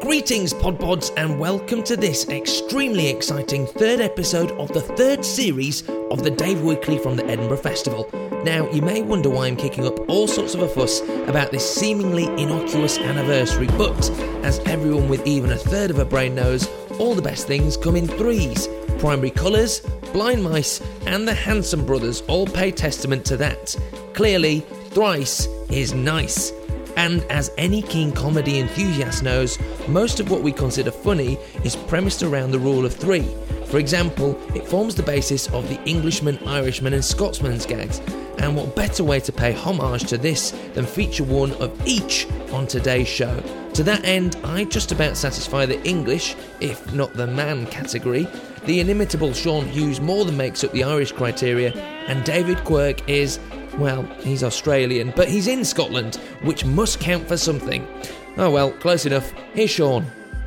Greetings, Podpods, and welcome to this extremely exciting third episode of the third series of the Dave Weekly from the Edinburgh Festival. Now, you may wonder why I'm kicking up all sorts of a fuss about this seemingly innocuous anniversary, but as everyone with even a third of a brain knows, all the best things come in threes. Primary Colours, Blind Mice, and the Hanson Brothers all pay testament to that. Clearly, thrice is nice. And as any keen comedy enthusiast knows, most of what we consider funny is premised around the rule of three. For example, it forms the basis of the Englishman, Irishman and Scotsman's gags. And what better way to pay homage to this than feature one of each on today's show? To that end, I just about satisfy the English, if not the man category. The inimitable Sean Hughes more than makes up the Irish criteria, and David Quirk is... well, he's Australian, but he's in Scotland, which must count for something. Oh well, close enough. Here's Sean.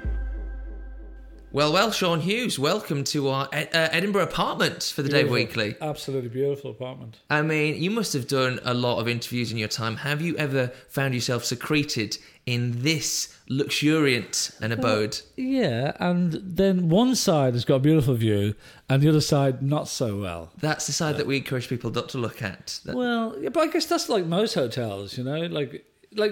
Well, Sean Hughes, welcome to our Edinburgh apartment for the Dave Weekly. Absolutely beautiful apartment. I mean, you must have done a lot of interviews in your time. Have you ever found yourself secreted in this luxuriant an abode? Yeah, and then one side has got a beautiful view, and the other side not so well. That's the side that we encourage people not to look at. Well, yeah, but I guess that's like most hotels, you know, like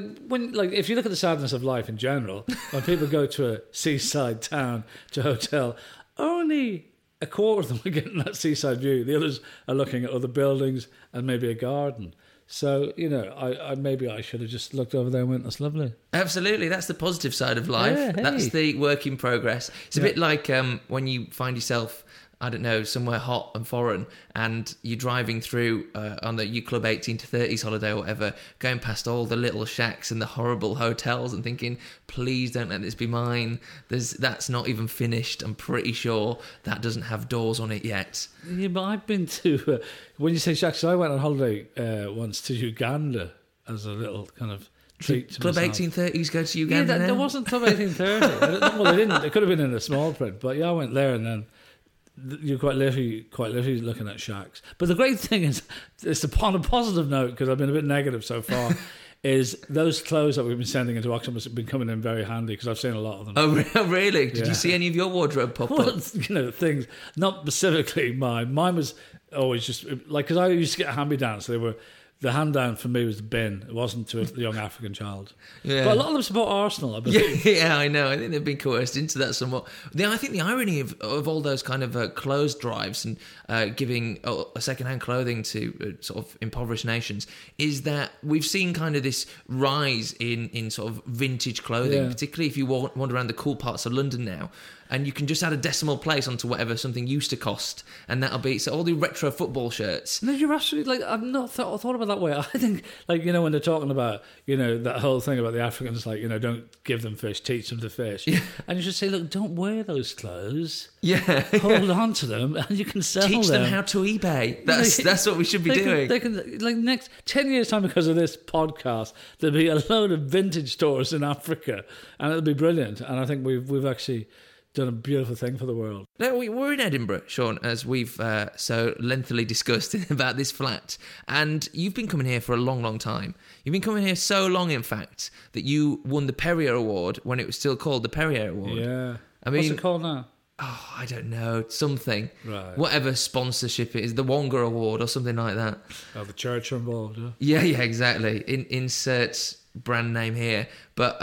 if you look at the sadness of life in general, when people go to a seaside town to a hotel, only a quarter of them are getting that seaside view. The others are looking at other buildings and maybe a garden. So, you know, I maybe I should have just looked over there and went, that's lovely. Absolutely, that's the positive side of life. Yeah, hey. That's the work in progress. It's a bit like when you find yourself, I don't know, somewhere hot and foreign, and you're driving through on the U Club 18 to 30s holiday or whatever, going past all the little shacks and the horrible hotels and thinking, please don't let this be mine. That's not even finished. I'm pretty sure that doesn't have doors on it yet. Yeah, but I've been to, when you say shacks, I went on holiday once to Uganda as a little kind of treat to Club myself. 1830s go to Uganda now? There wasn't Club 1830. Well, they didn't. It could have been in a small print, but yeah, I went there and then you're quite literally looking at shacks. But the great thing is, it's on a positive note, because I've been a bit negative so far, is those clothes that we've been sending into Oxford have been coming in very handy, because I've seen a lot of them. Oh, really? Did you see any of your wardrobe pop up? You know, things, not specifically mine. Mine was always just, like, because I used to get a hand-me-down, so the hand-down for me was the bin. It wasn't to a young African child. Yeah. But a lot of them support Arsenal, I believe. Yeah, I know. I think they've been coerced into that somewhat. I think the irony of all those kind of clothes drives and giving second-hand clothing to sort of impoverished nations is that we've seen kind of this rise in sort of vintage clothing, particularly if you wander around the cool parts of London now. And you can just add a decimal place onto whatever something used to cost, and that'll be so all the retro football shirts. No, you're absolutely like I've not thought about it that way. I think, like, you know, when they're talking about, you know, that whole thing about the Africans, like, you know, don't give them fish, teach them to fish, and you should say, look, don't wear those clothes. Hold on to them, and you can sell them. Teach them how to eBay. That's what we should be doing. They can like next 10 years time, because of this podcast, there'll be a load of vintage stores in Africa, and it'll be brilliant. And I think we've actually done a beautiful thing for the world. No, we're in Edinburgh, Sean, as we've so lengthily discussed about this flat. And you've been coming here for a long, long time. You've been coming here so long, in fact, that you won the Perrier Award when it was still called the Perrier Award. Yeah. I mean, what's it called now? Oh, I don't know. Something. Right. Whatever sponsorship it is, the Wonga Award or something like that. Oh, the church are involved, yeah? Yeah, exactly. Insert brand name here, but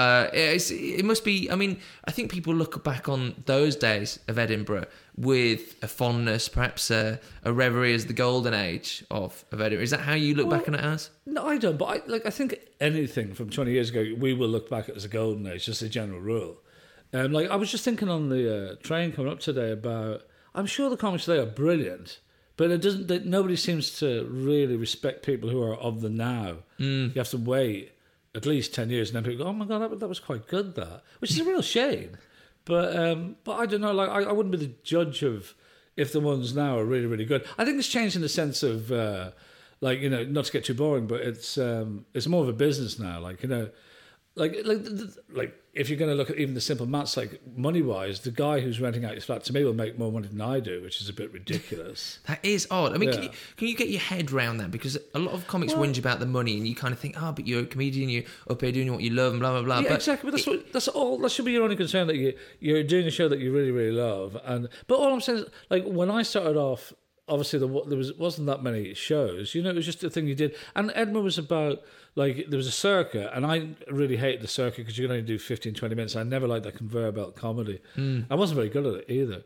it must be. I mean, I think people look back on those days of Edinburgh with a fondness, perhaps a reverie as the golden age of Edinburgh. Is that how you look back on it as? No, I don't. But I think anything from 20 years ago, we will look back at as a golden age, just a general rule. Like, I was just thinking on the train coming up today about, I'm sure the comics today are brilliant, but it doesn't. Nobody seems to really respect people who are of the now. You have to wait at least 10 years, and then people go, oh my God, that was quite good, that. Which is a real shame. But I don't know, like, I wouldn't be the judge of if the ones now are really, really good. I think it's changed in the sense of, like, you know, not to get too boring, but it's more of a business now. Like, you know, like if you're going to look at even the simple maths, like money wise, the guy who's renting out his flat to me will make more money than I do, which is a bit ridiculous. That is odd. I mean, Yeah. can you get your head around that? Because a lot of comics whinge about the money, and you kind of think, but you're a comedian, you're up here doing what you love, and blah blah blah. Yeah, but exactly. But that's all. That should be your only concern, that you're doing a show that you really really love. But all I'm saying is, like, when I started off, obviously there wasn't that many shows. You know, it was just a thing you did. And Edinburgh was about, like, there was a circuit, and I really hated the circuit because you could only do 15, 20 minutes. I never liked that conveyor belt comedy. I wasn't very good at it either.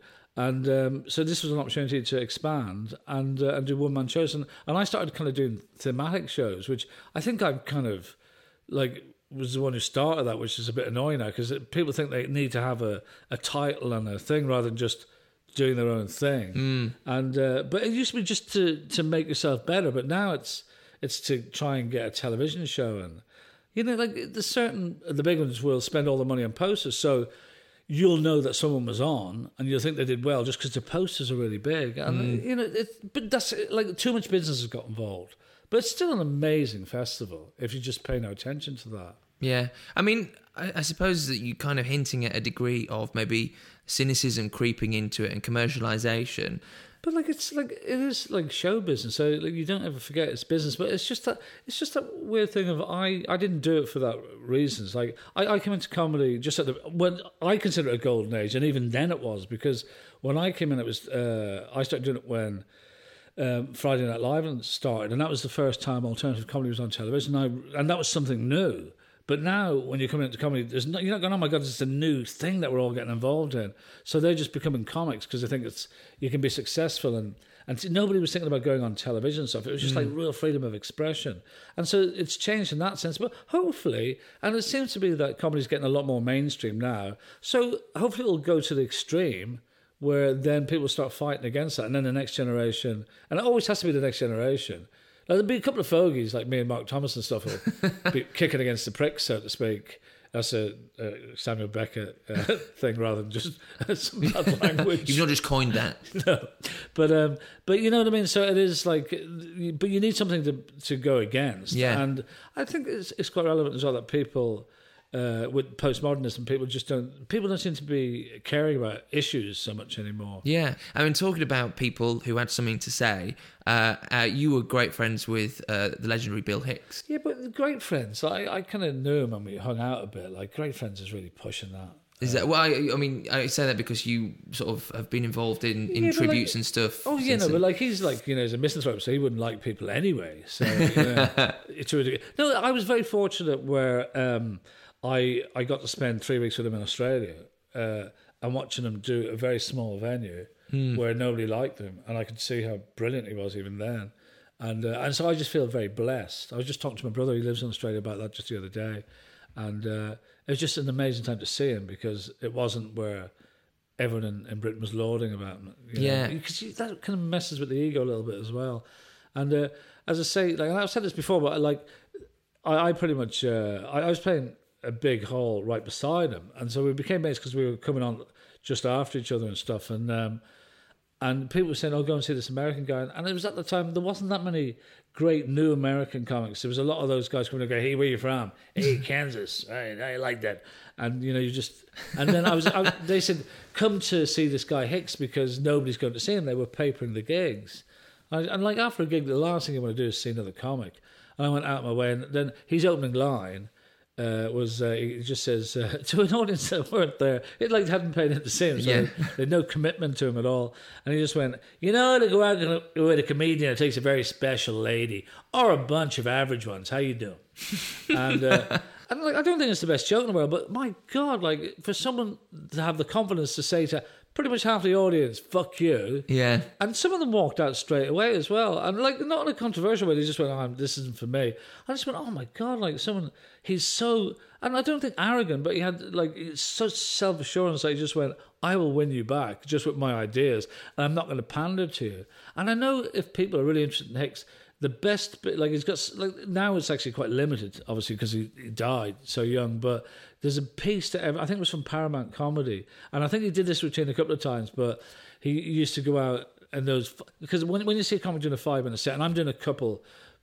And so this was an opportunity to expand and do one-man shows. And I started kind of doing thematic shows, which I think I kind of, like, was the one who started that, which is a bit annoying now because people think they need to have a title and a thing rather than just doing their own thing. And but it used to be just to make yourself better, but now it's to try and get a television show. And, you know, like, the big ones will spend all the money on posters, so you'll know that someone was on and you'll think they did well just because the posters are really big. And you know, but that's, like, too much business has got involved. But it's still an amazing festival if you just pay no attention to that. Yeah, I mean, I suppose that you're kind of hinting at a degree of maybe cynicism creeping into it and commercialisation. But, like, it is like show business, so, like, you don't ever forget it's business. But it's just that weird thing of I didn't do it for that reasons. Like, I came into comedy just when I consider it a golden age, and even then it was, because when I came in, it was I started doing it when Friday Night Live started, and that was the first time alternative comedy was on television, and that was something new. But now, when you're coming into comedy, you're not going, oh my God, it's a new thing that we're all getting involved in. So they're just becoming comics because they think you can be successful. And nobody was thinking about going on television and stuff. It was just like real freedom of expression. And so it's changed in that sense. But hopefully, and it seems to be that comedy's getting a lot more mainstream now. So hopefully it'll go to the extreme where then people start fighting against that. And then the next generation, and it always has to be the next generation. Now, there'll be a couple of fogies like me and Mark Thomas and stuff will be kicking against the pricks, so to speak. That's a Samuel Beckett thing rather than just some bad language. You've not just coined that. No, but you know what I mean. So it is like, but you need something to go against. Yeah, and I think it's quite relevant as well that people. With postmodernism, people don't seem to be caring about issues so much anymore. Yeah, I mean, talking about people who had something to say, you were great friends with the legendary Bill Hicks. Yeah, but great friends, I kind of knew him and we hung out a bit. Like, great friends is really pushing that. Is that, well, I mean, I say that because you sort of have been involved in tributes, like, and stuff. Oh, yeah, no, but, like, he's, like, you know, he's a misanthrope, so he wouldn't like people anyway. So, no, I was very fortunate where I got to spend 3 weeks with him in Australia and watching him do a very small venue where nobody liked him, and I could see how brilliant he was even then. And so I just feel very blessed. I was just talking to my brother, he lives in Australia, about that just the other day. And it was just an amazing time to see him because it wasn't where everyone in Britain was lauding about him. Yeah. Because that kind of messes with the ego a little bit as well. And as I say, like, and I've said this before, but I pretty much, I was playing a big hall right beside him, and so we became mates because we were coming on just after each other and stuff, and people were saying, oh, go and see this American guy, and it was at the time there wasn't that many great new American comics. There was a lot of those guys coming and go, hey, where you from? Hey, Kansas. I like that. And, you know, and then they said, come to see this guy Hicks because nobody's going to see him. They were papering the gigs. And like, after a gig, the last thing you want to do is see another comic. And I went out of my way, and then his opening line he just says to an audience that weren't there, it like hadn't paid him to see him, so they had no commitment to him at all, and he just went, you know, to go out with a comedian, it takes a very special lady or a bunch of average ones. How you doing? And like, I don't think it's the best joke in the world, but my God, like, for someone to have the confidence to say to pretty much half the audience, fuck you. Yeah. And some of them walked out straight away as well. And, like, not in a controversial way. They just went, oh, this isn't for me. I just went, oh, my God, like, he's so... And I don't think arrogant, but he had, like, such self-assurance that he just went, I will win you back just with my ideas, and I'm not going to pander to you. And I know if people are really interested in Hicks, the best bit, like, he's got, like, now it's actually quite limited, obviously, because he died so young, but there's a piece to I think it was from Paramount Comedy, and I think he did this routine a couple of times, but he used to go out and those, because when you see a comic doing a 5-minute set, and I'm doing a couple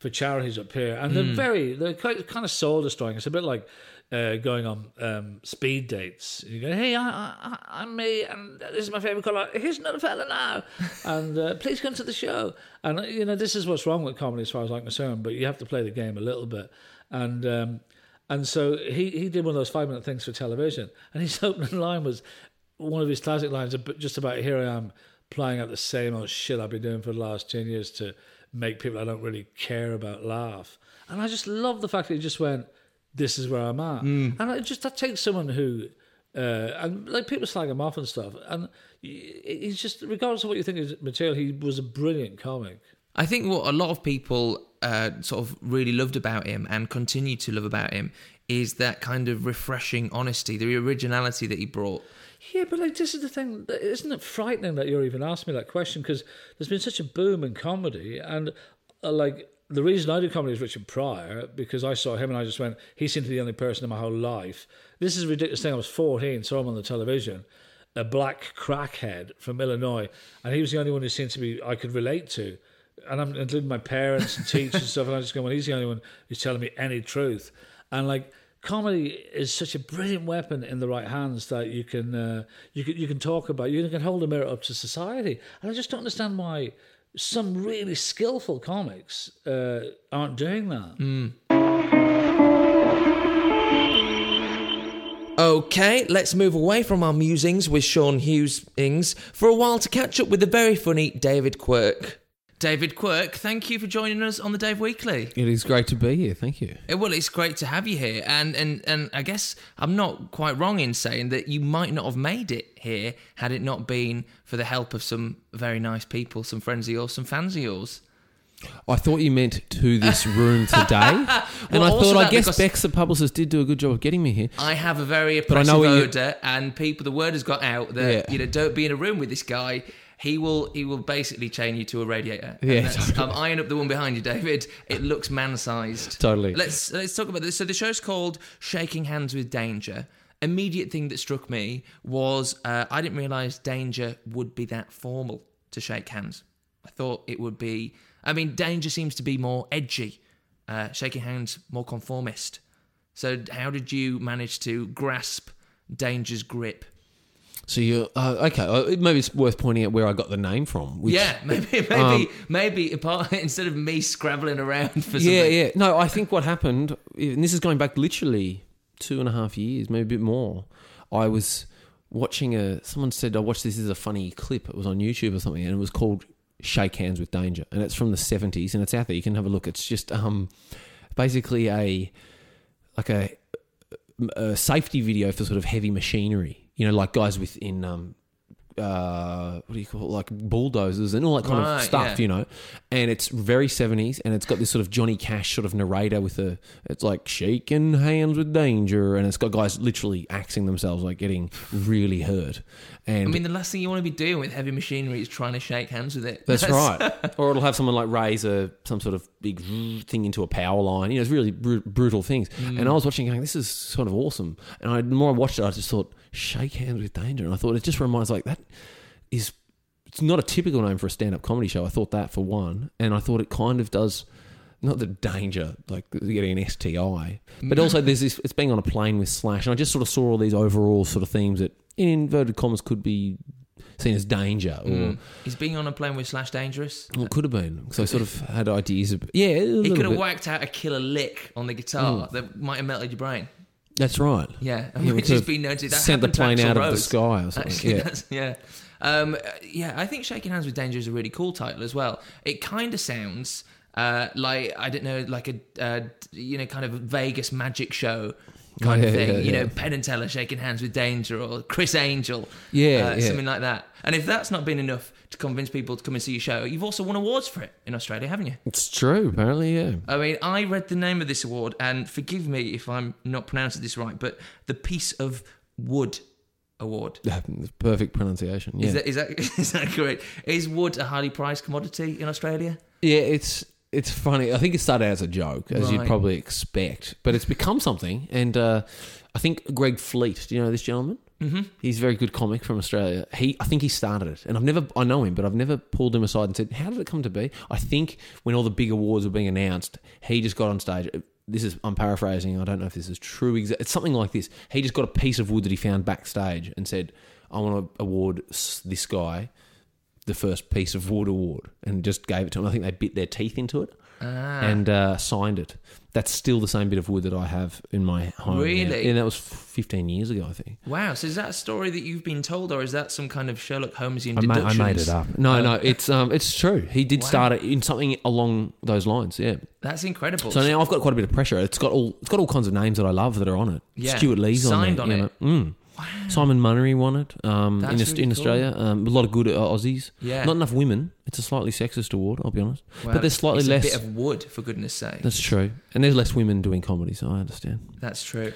for charities up here, and they're kind of soul destroying. It's a bit like going on speed dates. You go, hey, I'm me, and this is my favourite colour. Here's another fella now, and please come to the show. And this is what's wrong with comedy, as far as I'm concerned. But you have to play the game a little bit, and so he did one of those 5-minute things for television, and his opening line was one of his classic lines, just about here I am playing out the same old shit I've been doing for the last 10 years to make people I don't really care about laugh. And I just love the fact that he just went, this is where I'm at. And that takes someone who, and like people slag him off and stuff, and he's just, regardless of what you think of his material, he was a brilliant comic. I think what a lot of people sort of really loved about him and continue to love about him is that kind of refreshing honesty, the originality that he brought. Yeah, but like this is the thing, isn't it frightening that you're even asking me that question? Because there's been such a boom in comedy, and like the reason I do comedy is Richard Pryor, because I saw him and I just went, he seemed to be the only person in my whole life. This is a ridiculous thing. I was 14, saw him on the television, a black crackhead from Illinois, and he was the only one who seemed to be I could relate to. And I'm including my parents and teachers and stuff, and I just go, well, he's the only one who's telling me any truth. And like, comedy is such a brilliant weapon in the right hands that you can talk about. You can hold a mirror up to society, and I just don't understand why some really skillful comics aren't doing that. Okay, let's move away from our musings with Sean Hughes for a while to catch up with the very funny David Quirk. David Quirk, thank you for joining us on the Dave Weekly. It is great to be here, thank you. Well, it's great to have you here, and I guess I'm not quite wrong in saying that you might not have made it here had it not been for the help of some very nice people, some friends of yours, some fans of yours. I thought you meant to this room today, and I thought, I guess Bex, the publicist, did do a good job of getting me here. I have a very oppressive odour, and the word has got out that don't be in a room with this guy. He will basically chain you to a radiator. Yeah, totally. I'm eyeing up the one behind you, David. It looks man-sized. Totally. Let's talk about this. So the show's called Shaking Hands with Danger. Immediate thing that struck me was I didn't realise Danger would be that formal to shake hands. I thought it would be... I mean, Danger seems to be more edgy. Shaking hands, more conformist. So how did you manage to grasp Danger's grip? So you're okay. Maybe it's worth pointing out where I got the name from. Which, maybe apart, instead of me scrabbling around for something. Yeah. No, I think what happened, and this is going back literally 2.5 years, maybe a bit more. I was watching someone said, "I watched this as a funny clip." It was on YouTube or something, and it was called "Shake Hands with Danger," and it's from the 70s, and it's out there. You can have a look. It's just basically a safety video for sort of heavy machinery. You know, like guys within, what do you call it, like bulldozers and all that kind of stuff, you know. And it's very 70s, and it's got this sort of Johnny Cash sort of narrator it's like shaking hands with danger, and it's got guys literally axing themselves, like getting really hurt. And I mean, the last thing you want to be doing with heavy machinery is trying to shake hands with it. That's right. Or it'll have someone like raise some sort of big thing into a power line. You know, it's really brutal things. And I was watching going, this is sort of awesome. And the more I watched it, I just thought, shake hands with danger. And I thought, it just reminds, like, it's not a typical name for a stand-up comedy show. I thought that for one. And I thought it kind of does, not the danger, like getting an STI, but also there's this, it's being on a plane with Slash. And I just sort of saw all these overall sort of themes that, in inverted commas, could be seen as danger. Or is being on a plane with Slash dangerous? Well, it could have been, because I sort of had ideas of... Yeah, he could have whacked out a killer lick on the guitar that might have melted your brain. That's right. Yeah, which has been noted. That sent the plane out of the sky or something. Actually, I think Shaking Hands with Danger is a really cool title as well. It kind of sounds like, I don't know, like a kind of Vegas magic show kind of thing. You know, Penn and Teller shaking hands with Danger, or Chris Angel, something like that. And if that's not been enough to convince people to come and see your show, you've also won awards for it in Australia, haven't you? It's true, apparently, yeah. I mean, I read the name of this award, and forgive me if I'm not pronouncing this right, but the Piece of Wood Award. Perfect pronunciation, yeah. Is that correct? Is wood a highly prized commodity in Australia? Yeah, it's funny. I think it started out as a joke, as you'd probably expect, but it's become something. And I think Greg Fleet, do you know this gentleman? Mm-hmm. He's a very good comic from Australia. I think he started it, and I know him, but I've never pulled him aside and said, "How did it come to be?" I think when all the big awards were being announced, he just got on stage. I'm paraphrasing. I don't know if this is true. It's something like this. He just got a piece of wood that he found backstage and said, "I want to award this guy the first piece of wood award," and just gave it to him. I think they bit their teeth into it and signed it. That's still the same bit of wood that I have in my home. Really? Yeah, that was 15 years ago, I think. Wow. So is that a story that you've been told, or is that some kind of Sherlock Holmesian I deductions? made it up. No, it's true. He did start it in something along those lines. Yeah, that's incredible. So now I've got quite a bit of pressure. It's got all kinds of names that I love that are on it. Yeah. Stuart Lee's signed on it. Wow. Simon Munnery won it in Australia. A lot of good Aussies. Yeah. Not enough women. It's a slightly sexist award, I'll be honest. Well, but there's slightly it's less. a bit of wood, for goodness sake. That's true. And there's less women doing comedy, so I understand. That's true.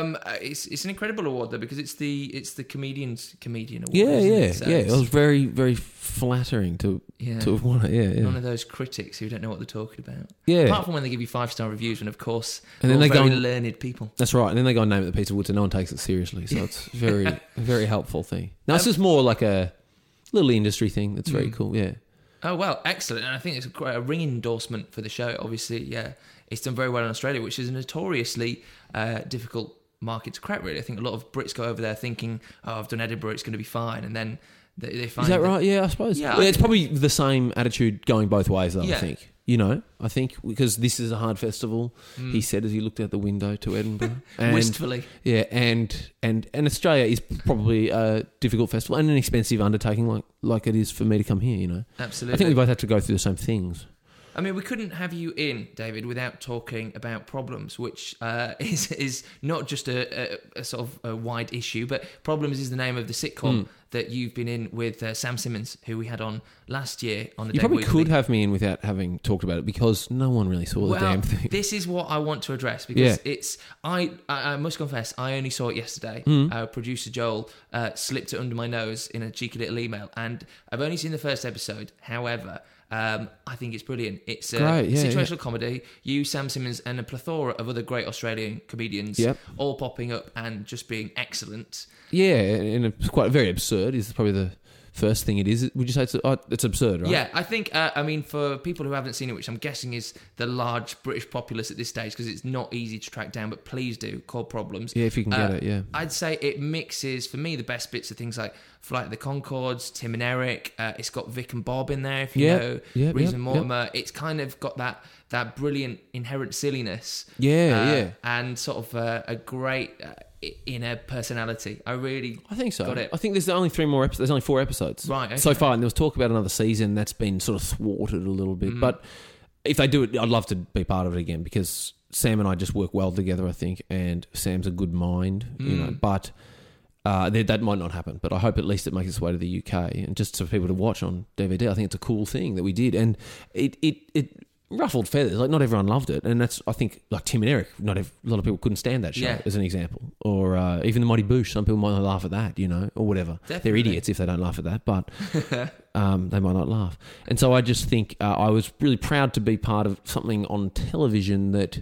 It's an incredible award though, because it's the comedian award. Yeah. It It was very, very flattering to have won it. Yeah. None of those critics who don't know what they're talking about. Yeah. Apart from when they give you 5-star reviews, and of course, and then they very go learned people. That's right. And then they go and name it the piece of wood, so no one takes it seriously. So it's very, very helpful thing. No, it's just more like a little industry thing. That's very cool. Yeah. Oh, well, excellent. And I think it's a ringing endorsement for the show. Obviously, yeah, it's done very well in Australia, which is a notoriously difficult market to crack, really. I think a lot of Brits go over there thinking, "Oh, I've done Edinburgh, it's going to be fine." And then they find... Is that right? Yeah, I suppose. Yeah, It's probably the same attitude going both ways, though, Yeah. I think. I think because this is a hard festival, he said as he looked out the window to Edinburgh. And, wistfully. Yeah, and Australia is probably a difficult festival and an expensive undertaking like it is for me to come here, Absolutely. I think we both have to go through the same things. I mean, we couldn't have you in, David, without talking about Problems, which is not just a sort of a wide issue, but Problems is the name of the sitcom that you've been in with Sam Simmons, who we had on last year on the You Dave probably Weekly. could have me in without having talked about it because no one really saw the damn thing. This is what I want to address because I must confess, I only saw it yesterday. Our producer Joel slipped it under my nose in a cheeky little email, and I've only seen the first episode. However, I think it's brilliant. It's a situational comedy. You, Sam Simmons, and a plethora of other great Australian comedians all popping up and just being excellent. Yeah, and it's quite very absurd is probably the first thing it is. Would you say it's absurd, right? Yeah, I think, for people who haven't seen it, which I'm guessing is the large British populace at this stage, because it's not easy to track down, but please do, called Problems. Yeah, if you can get it, yeah. I'd say it mixes, for me, the best bits of things like Flight of the Conchords, Tim and Eric. It's got Vic and Bob in there, if you know. Reese and Mortimer. It's kind of got that brilliant inherent silliness. And sort of a great... inner personality. I think so. Got it. I think there's only 3 more episodes. There's only 4 episodes right, okay. so far, and there was talk about another season that's been sort of thwarted a little bit. But if they do it, I'd love to be part of it again because Sam and I just work well together, I think, and Sam's a good mind, But that might not happen. But I hope at least it makes its way to the UK and just for people to watch on DVD. I think it's a cool thing that we did, and it ruffled feathers. Like, not everyone loved it, and that's, I think, like Tim and Eric, a lot of people couldn't stand that show, as an example. Or even the Mighty Boosh, some people might not laugh at that, or whatever. Definitely. They're idiots if they don't laugh at that, but they might not laugh. And so I just think I was really proud to be part of something on television that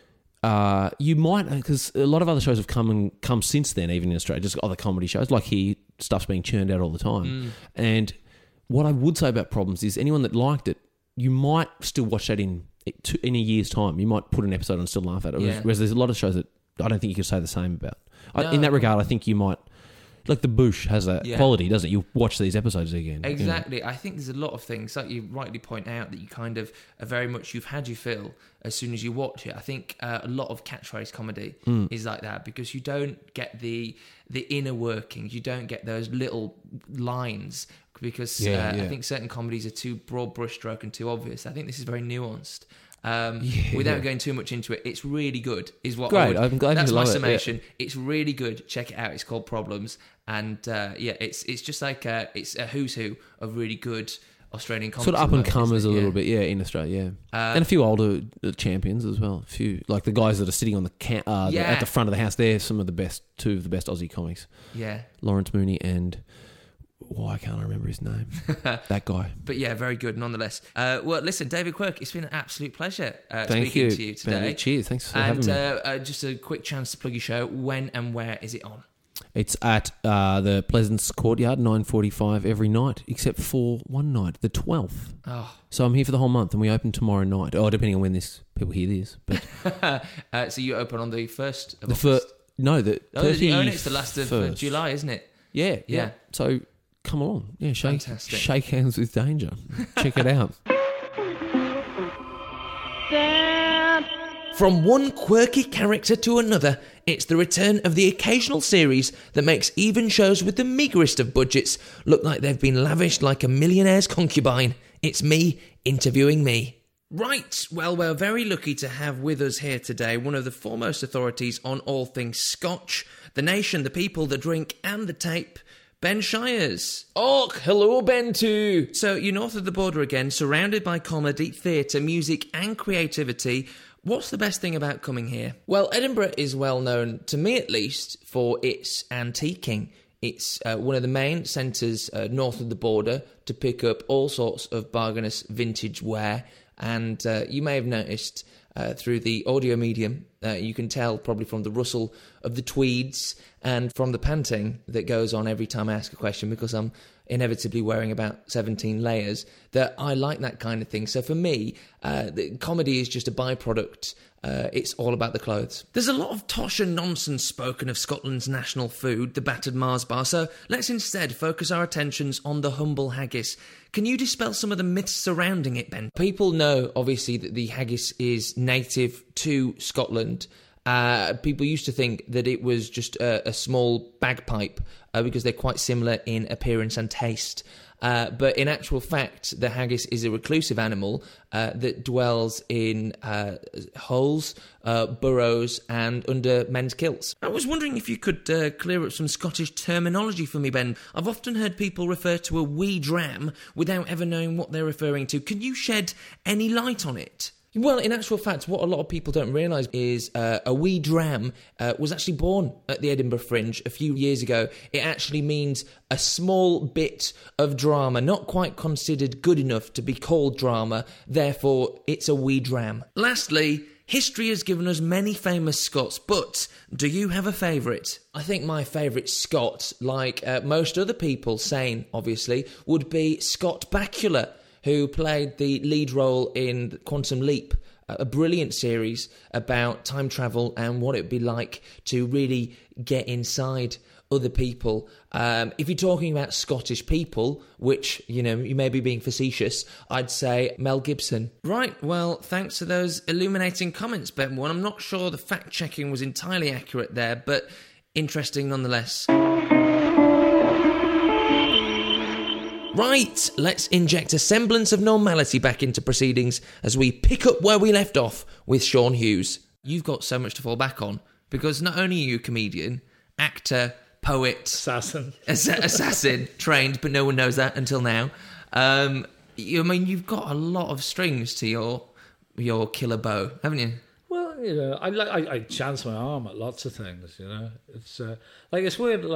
you might, because a lot of other shows have come since then, even in Australia, just other comedy shows, like here, stuff's being churned out all the time. And what I would say about Problems is anyone that liked it, you might still watch that in a year's time. You might put an episode on and still laugh at it. Yeah. Whereas there's a lot of shows that I don't think you could say the same about. In that regard, I think you might... Like the Bush has that quality, doesn't it? You watch these episodes again. Exactly. I think there's a lot of things, like you rightly point out, that you kind of are very much, you've had your fill as soon as you watch it. I think a lot of catchphrase comedy is like that because you don't get the inner workings. You don't get those little lines because I think certain comedies are too broad brushstroke and too obvious. I think this is very nuanced. Without going too much into it, it's really good. Is what great. I'm glad that's you my love summation. It. It's really good. Check it out. It's called Problems, and it's just like it's a who's who of really good Australian comedy. Sort of up and comers a little bit, in Australia, and a few older champions as well. A few like the guys that are sitting on the at the front of the house. They're some of the best, 2 of the best Aussie comics. Yeah, Lawrence Mooney and. Why can't I remember his name? That guy. But yeah, very good nonetheless. Well, listen, David Quirk, it's been an absolute pleasure speaking to you today. Benny, cheers, thanks for having me. And just a quick chance to plug your show. When and where is it on? It's at the Pleasance Courtyard, 9:45 every night, except for one night, the 12th. Oh. So I'm here for the whole month, and we open tomorrow night. Oh, depending on when people hear this. But So you open on the 1st of the August? No, the 31st. It's the last of July, isn't it? Yeah. So come along. Yeah, Fantastic. shake hands with danger. Check it out. From one quirky character to another, it's the return of the occasional series that makes even shows with the meagerest of budgets look like they've been lavished like a millionaire's concubine. It's me interviewing me. Right, well, we're very lucky to have with us here today one of the foremost authorities on all things Scotch, the nation, the people, the drink and the tape, Ben Shires. Oh, hello, Ben too. So you're north of the border again, surrounded by comedy, theatre, music and creativity. What's the best thing about coming here? Well, Edinburgh is well known, to me at least, for its antiquing. It's one of the main centres north of the border to pick up all sorts of bargainous vintage wear. And you may have noticed through the audio medium, you can tell probably from the rustle of the tweeds and from the panting that goes on every time I ask a question, because I'm inevitably wearing about 17 layers, that I like that kind of thing. So for me, the comedy is just a byproduct. It's all about the clothes. There's a lot of tosh and nonsense spoken of Scotland's national food, the battered Mars bar, so let's instead focus our attentions on the humble haggis. Can you dispel some of the myths surrounding it, Ben? People know, obviously, that the haggis is native to Scotland. People used to think that it was just a small bagpipe because they're quite similar in appearance and taste. But in actual fact, the haggis is a reclusive animal that dwells in holes, burrows, and under men's kilts. I was wondering if you could clear up some Scottish terminology for me, Ben. I've often heard people refer to a wee dram without ever knowing what they're referring to. Can you shed any light on it? Well, in actual fact, what a lot of people don't realise is a wee dram was actually born at the Edinburgh Fringe a few years ago. It actually means a small bit of drama, not quite considered good enough to be called drama, therefore it's a wee dram. Lastly, history has given us many famous Scots, but do you have a favourite? I think my favourite Scot, like most other people, sane obviously, would be Scott Bakula, who played the lead role in Quantum Leap, a brilliant series about time travel and what it'd be like to really get inside other people. If you're talking about Scottish people, which, you know, you may be being facetious, I'd say Mel Gibson. Right, well, thanks for those illuminating comments, Ben. Well, I'm not sure the fact-checking was entirely accurate there, but interesting nonetheless. Right, let's inject a semblance of normality back into proceedings as we pick up where we left off with Sean Hughes. You've got so much to fall back on, because not only are you a comedian, actor, poet... Assassin, trained, but no one knows that until now. You've got a lot of strings to your killer bow, haven't you? Well, you know, I chance my arm at lots of things, you know. It's it's weird,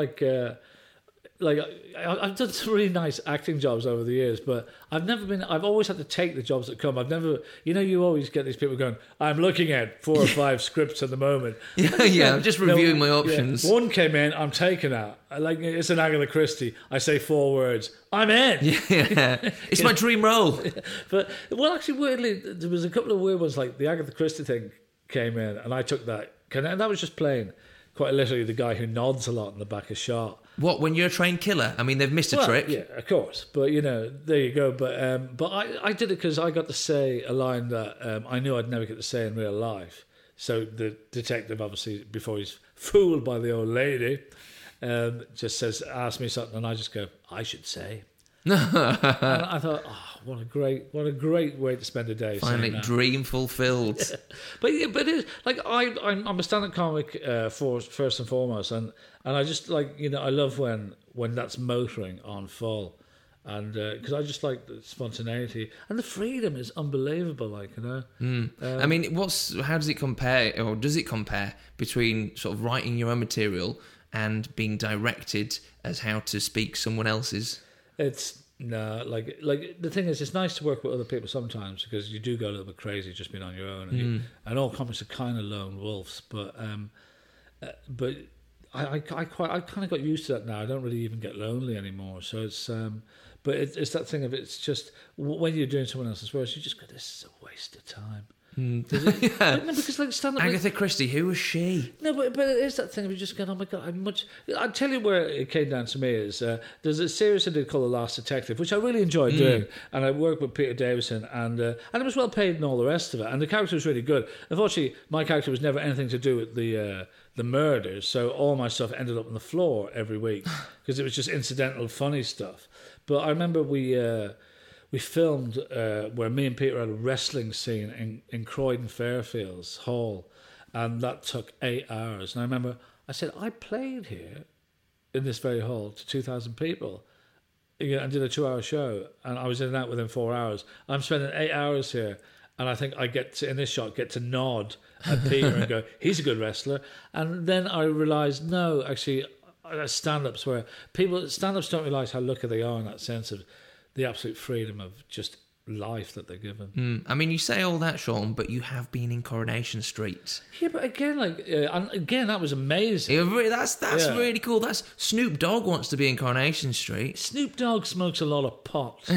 I've done some really nice acting jobs over the years, but I've always had to take the jobs that come. I've never, you always get these people going, I'm looking at 4 or 5 scripts at the moment. I'm just reviewing my options. Yeah. One came in, I'm taking that. It's an Agatha Christie. I say 4 words, I'm in. Yeah, it's my dream role. But, well, actually, weirdly, there was a couple of weird ones, like the Agatha Christie thing came in, and I took that. And that was just playing, quite literally, the guy who nods a lot in the back of shot. What, when you're a trained killer? I mean, they've missed a trick. Yeah, of course. But, there you go. But I did it because I got to say a line that I knew I'd never get to say in real life. So the detective, obviously, before he's fooled by the old lady, just ask me something, and I just go, I should say. And I thought, what a great way to spend a day. Finally, dream fulfilled. But it's like I'm a stand-up comic first and foremost, and I just I love when that's motoring on full, and because I just like the spontaneity and the freedom is unbelievable. I mean, how does it compare, or does it compare between sort of writing your own material and being directed as how to speak someone else's? It's the thing is, it's nice to work with other people sometimes, because you do go a little bit crazy just being on your own, and all comics are kind of lone wolves. But I kind of got used to that now. I don't really even get lonely anymore. So it's but it's that thing of it's just when you're doing someone else's work, you just go, this is a waste of time. Yeah. No, because like stand-up, Agatha Christie, who was she? no, but it is that thing of you just going, oh my god, I'm much. I'll tell you where it came down to me is there's a series I did called The Last Detective, which I really enjoyed doing, and I worked with Peter Davison, and it was well paid and all the rest of it, and the character was really good. Unfortunately, my character was never anything to do with the murders, so all my stuff ended up on the floor every week because it was just incidental, funny stuff. But I remember we filmed where me and Peter had a wrestling scene in Croydon Fairfields Hall, and that took 8 hours. And I remember I said, I played here in this very hall to 2,000 people and did a 2-hour show, and I was in and out within 4 hours. I'm spending 8 hours here, and I think I get to, in this shot, get to nod at Peter and go, he's a good wrestler. And then I realised, no, actually, stand-ups where stand-ups don't realise how lucky they are in that sense of the absolute freedom of just life that they're given. I mean, you say all that, Sean, but you have been in Coronation Street. Yeah, but again, and again, that was amazing. That's really cool. That's Snoop Dogg wants to be in Coronation Street. Snoop Dogg smokes a lot of pot.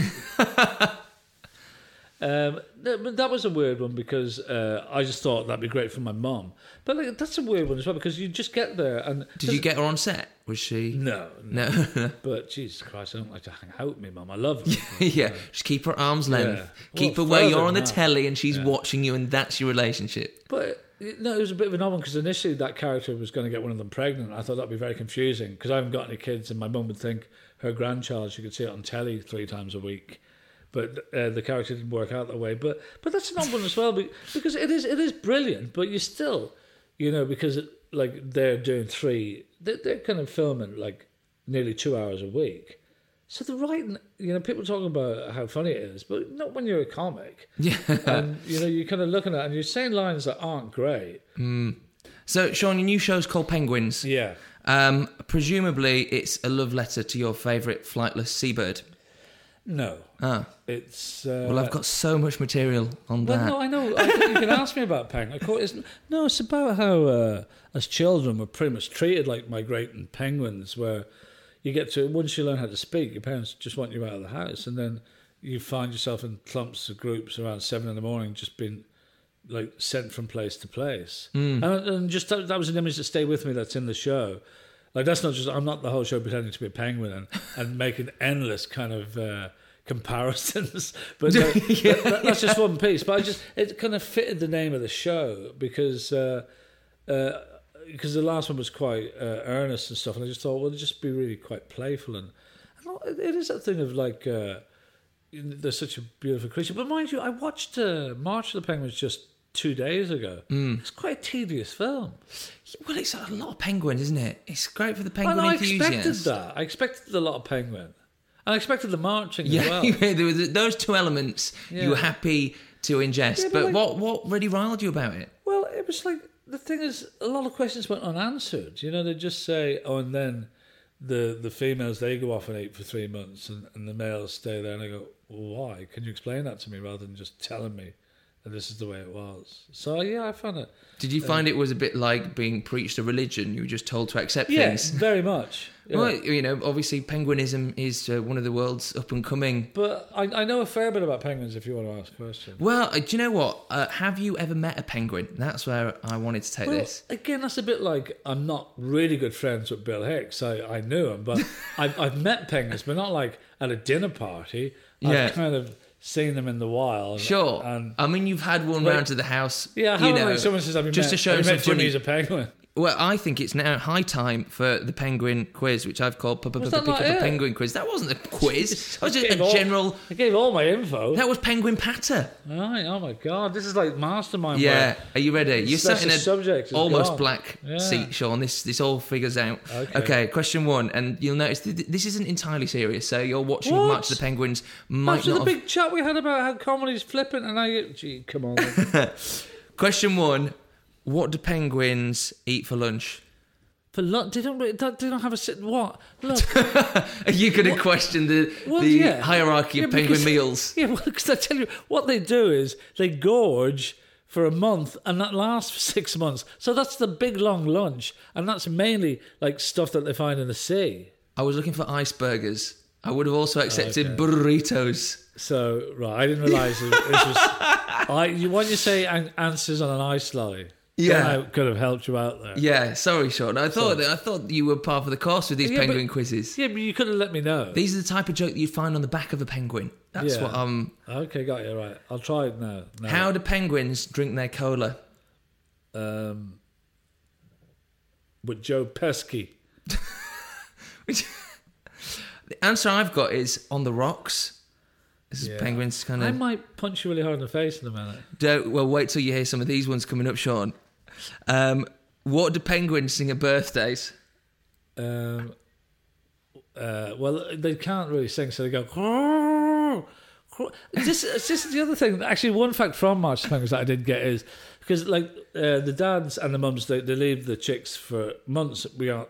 But that was a weird one because I just thought that'd be great for my mum. But that's a weird one as well because you just get there and... Did you get her on set? Was she... No. But Jesus Christ, I don't like to hang out with me mum. I love her. Yeah, just keep her arm's length. Yeah. Keep her where you're on the telly and she's watching you and that's your relationship. But no, it was a bit of an odd one because initially that character was going to get one of them pregnant. I thought that'd be very confusing because I haven't got any kids and my mum would think her grandchild, she could see it on telly 3 times a week. But the character didn't work out that way. But that's an odd one as well because it is brilliant. But you still, because they're doing 3, they're kind of filming like nearly 2 hours a week. So the writing, people talking about how funny it is, but not when you're a comic. Yeah. And you're kind of looking at it and you're saying lines that aren't great. So Sean, your new show's called Penguins. Yeah. Presumably, it's a love letter to your favourite flightless seabird. No. It's... well, I've got so much material on that. Well, no, I know. I think you can ask me about penguins. Of course, it's about how, as children, we're pretty much treated like migrating penguins, where you get to... Once you learn how to speak, your parents just want you out of the house, and then you find yourself in clumps of groups around 7 a.m, just being sent from place to place. And just that was an image that stayed with me that's in the show. That's not just... I'm not the whole show pretending to be a penguin and making endless kind of comparisons. But that's just one piece. But it kind of fitted the name of the show because the last one was quite earnest and stuff. And I just thought, well, it'd just be really quite playful. And it is that thing of they're such a beautiful creature. But mind you, I watched March of the Penguins just 2 days ago. It's quite a tedious film. Well, it's a lot of penguins, isn't it? It's great for the penguin enthusiasts. I expected that. I expected a lot of penguin. And I expected the marching as well. There were those 2 elements you were happy to ingest. Yeah, but what really riled you about it? Well, it was the thing is, a lot of questions went unanswered. They just say, and then the females, they go off and eat for 3 months and the males stay there. And I go, well, why? Can you explain that to me rather than just telling me that this is the way it was? So, yeah, I found it. Did you find it was a bit like being preached a religion? You were just told to accept things? Yes, very much. Yeah. Well, obviously penguinism is one of the world's up-and-coming... But I know a fair bit about penguins if you want to ask questions. Well, do you know what? Have you ever met a penguin? That's where I wanted to take this. Again, that's a bit like I'm not really good friends with Bill Hicks. I knew him, but I've met penguins, but not at a dinner party. Yeah. I've kind of seen them in the wild. Sure. I mean, you've had one round to the house. Yeah, someone says, have you just met, to show have you met Jimmy Jimmy's a penguin? Well, I think it's now high time for the penguin quiz, which I've called Pick Up a Penguin Quiz. That wasn't a quiz. That was just a general... I gave all my info. That was penguin patter. Right, oh my God. This is like Mastermind. Yeah, are you ready? You're sat in a almost black seat, Sean. This all figures out. Okay, question 1. And you'll notice this isn't entirely serious, so you're watching March of the Penguins. After the big chat we had about how comedy's flippant and gee, come on. Question 1. What do penguins eat for lunch? For lunch? They don't have a... What? Look. You could have questioned the hierarchy of penguin meals. Yeah, because I tell you, what they do is they gorge for a month, and that lasts for 6 months. So that's the big long lunch, and that's mainly like stuff that they find in the sea. I was looking for iceburgers. I would have also accepted Okay. burritos. So right, I didn't realise this was. When you say answers on an ice lolly, Yeah. then I could have helped you out there. Yeah, sorry, Sean. I thought you were part of the course with these Yeah, penguin but- quizzes. Yeah, but you could have let me know. These are the type of joke that you'd find on the back of a penguin. That's Yeah. what Okay, got you right. I'll try it now. No. How do penguins drink their cola? With Joe Pesci. The answer I've got is on the rocks. This is Yeah. penguins kind I of. might punch you really hard in the face in a minute. Well, wait till you hear some of these ones coming up, Sean. What do penguins sing at birthdays? Well, they can't really sing, so they go. "Caw, caw." This is the other thing. Actually, one fact from March Penguins that I did get is because, like, the dads and the mums, they leave the chicks for months. We are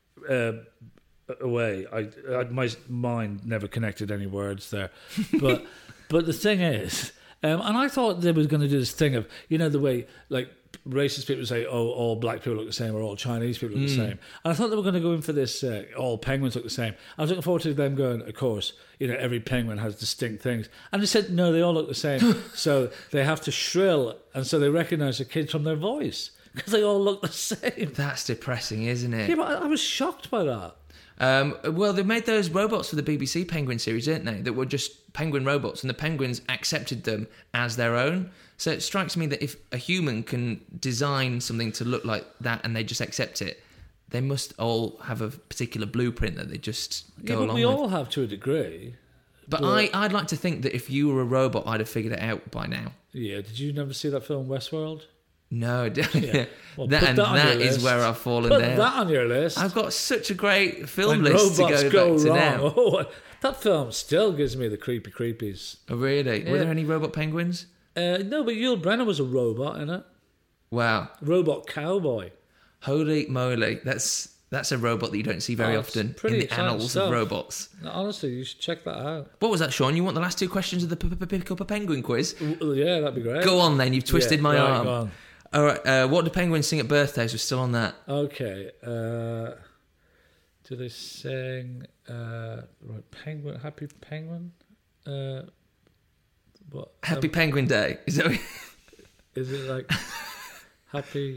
away. My mind never connected any words there, but the thing is, and I thought they were going to do this thing of, you know, the way like racist people say, oh, all black people look the same, or all Chinese people look the same. And I thought they were going to go in for this, all penguins look the same. I was looking forward to them going, of course, you know, every penguin has distinct things. And they said, no, they all look the same. So they have to shrill, and so they recognise the kids from their voice, because they all look the same. That's depressing, isn't it? Yeah, but I was shocked by that. Well, they made those robots for the BBC Penguin series, didn't they? That were just penguin robots, and the penguins accepted them as their own. So it strikes me that if a human can design something to look like that and they just accept it, they must all have a particular blueprint that they just go Yeah, but along we with. all have to a degree. But I'd like to think that if you were a robot, I'd have figured it out by now. Yeah, did you never see that film Westworld? No, Yeah. Well, that, put and that on that your is list. where I've fallen Put down. that on your list. I've got such a great film When list to robots go back to wrong. now. Oh, that film still gives me the creepies. Oh, really? Were Yeah. there any robot penguins? No, but Yul Brenner was a robot in it. Wow. Robot cowboy. Holy moly. That's a robot that you don't see very Oh, it's often in pretty the exciting annals stuff. of robots. No, honestly, you should check that out. What was that, Sean? You want the last two questions of the Pick Up a Penguin quiz? Yeah, that'd be great. Go on then, you've twisted Yeah, my right, arm. go on. All right, what do penguins sing at birthdays? We're still on that. Okay. Do they sing right, penguin, happy penguin? What? Happy Penguin Day. Is that Is it like happy,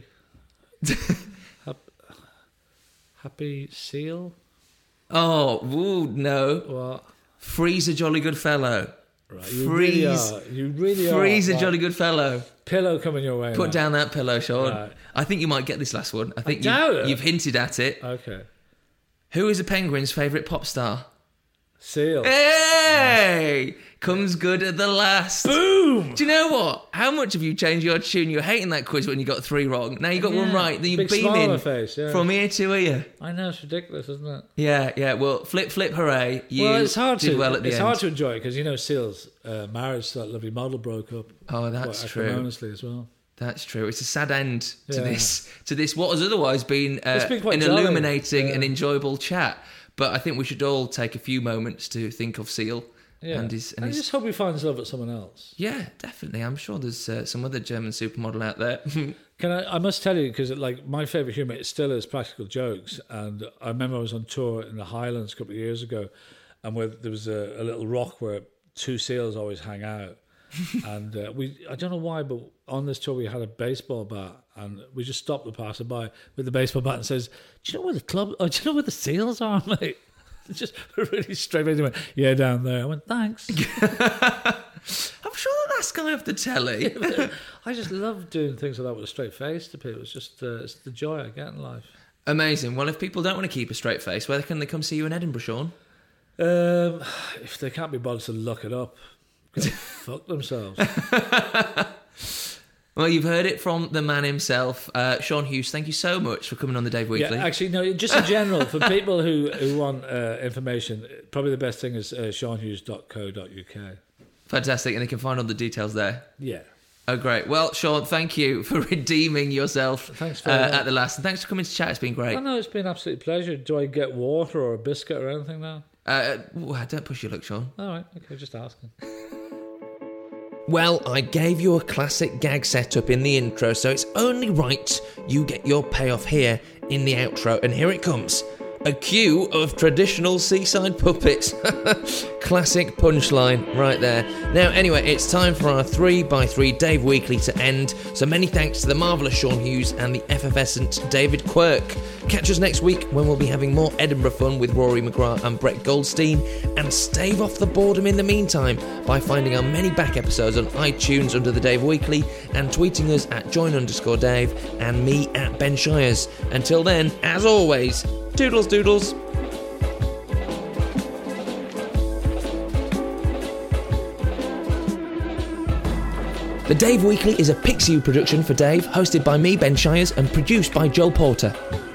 happy seal? Oh, ooh, no. What? Freeze a jolly good fellow. Right, you really Freeze. are. You really are. Freeze a Right. jolly good fellow. Pillow coming your way. Put now. down that pillow, Sean. Right. I think you might get this last one. I think doubt it. you've hinted at it. Okay. Who is a penguin's favourite pop star? Seal. Hey! Comes good at the last. Boom! Do you know what? How much have you changed your tune? You were hating that quiz when you got 3 wrong. Now you got one Yeah. right. Then you're Big smile on beaming my face, yeah. from ear to ear. I know, it's ridiculous, isn't it? Yeah. Well, flip, hooray! You Well, it's hard did to. well at the it's end. hard to enjoy because you know Seal's marriage to that lovely model broke up. Oh, that's quite true. acrimoniously as well. That's true. It's a sad end to Yeah. this what has otherwise been, been quite an jolly. illuminating Yeah. and enjoyable chat. But I think we should all take a few moments to think of Seal Yeah. and his. I just hope he finds love at someone else. Yeah, definitely. I'm sure there's some other German supermodel out there. Can I must tell you, because like my favourite humour, it still is practical jokes. And I remember I was on tour in the Highlands a couple of years ago, and where there was a little rock where 2 seals always hang out. And I don't know why, but on this tour we had a baseball bat, and we just stopped the passerby with the baseball bat and says, "Do you know where the club? Oh, do you know where the seals are, mate?" Just really straight away. Went, "Yeah, down there." I went, "Thanks." I'm sure that's guy off the telly. I just love doing things like that with a straight face to people. It's just it's the joy I get in life. Amazing. Well, if people don't want to keep a straight face, where can they come see you in Edinburgh, Sean? If they can't be bothered to look it up, go fuck themselves. Well, you've heard it from the man himself, Sean Hughes. Thank you so much for coming on the Dave Weekly. Yeah, actually, no, just in general, for people who want information, probably the best thing is seanhughes.co.uk. Fantastic, and they can find all the details there. Yeah. Oh, great. Well, Sean, thank you for redeeming yourself Thanks very much. at the last. And thanks for coming to chat. It's been great. Oh, no, it's been an absolute pleasure. Do I get water or a biscuit or anything now? Don't push your luck, Sean. All right, okay, just asking. Well, I gave you a classic gag setup in the intro, so it's only right you get your payoff here in the outro, and here it comes. A queue of traditional seaside puppets. Classic punchline right there. Now, anyway, it's time for our 3x3 Dave Weekly to end, so many thanks to the marvellous Sean Hughes and the effervescent David Quirk. Catch us next week when we'll be having more Edinburgh fun with Rory McGrath and Brett Goldstein, and stave off the boredom in the meantime by finding our many back episodes on iTunes under the Dave Weekly and tweeting us at join_Dave and me at Ben Shires. Until then, as always, toodles doodles. The Dave Weekly is a Pixiu production for Dave, hosted by me, Ben Shires, and produced by Joel Porter.